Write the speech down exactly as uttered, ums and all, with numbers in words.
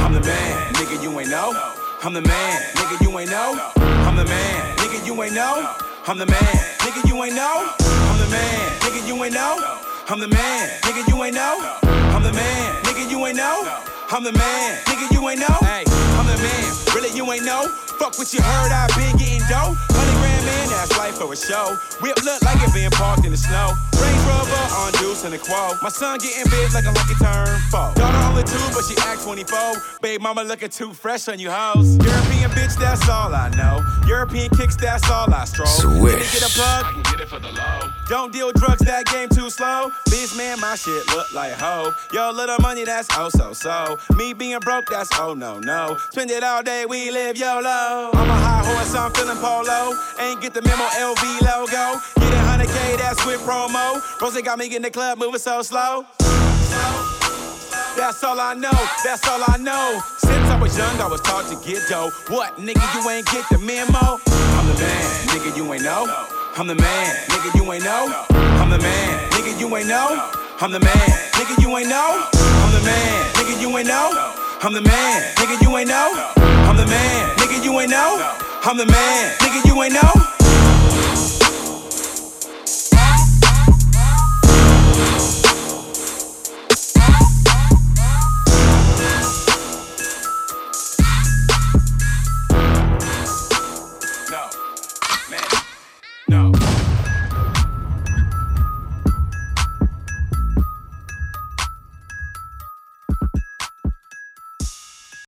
I'm the man, nigga, you ain't know. I'm the man, nigga, you ain't know. I'm the man, nigga, you ain't know. I'm the man, nigga, you ain't know. I'm the man, nigga, you ain't know. I'm the man, nigga, you ain't know. I'm the man, nigga, you ain't know. I'm the man, nigga, you ain't know. Hey, I'm the man, really you ain't know. Fuck what you heard, I been getting dough. Hundred grand man, that's life for a show. Whip look like it been parked in the snow. Range Rover on juice and a quo. My son getting big like a lucky turn four. Daughter only two, but she act twenty-four. Babe mama looking too fresh on you hoes. European bitch, that's all I know. European kicks, that's all I stroll. Swish. Can you get a plug? I can get it for the low. Don't deal drugs, that game too slow. Bitch man, my shit look like hoe. Yo, little money, that's oh so so. Me being broke, that's oh no no. Spend it all day, we live YOLO. I'm a high horse, I'm feeling polo. Ain't get the memo, L V logo. Get a hundred K, that's with promo. Rose got me in the club moving so slow. That's all I know, that's all I know. Since I was young, I was taught to get dough. What, nigga, you ain't get the memo? I'm the man, nigga, you ain't know. I'm the man, nigga, you ain't know. I'm the man, nigga, you ain't know. I'm the man, nigga, you ain't know. I'm the man, nigga, you ain't know. I'm the man, nigga, you ain't know. I'm the man, nigga, you ain't know. I'm the man, nigga, you ain't know.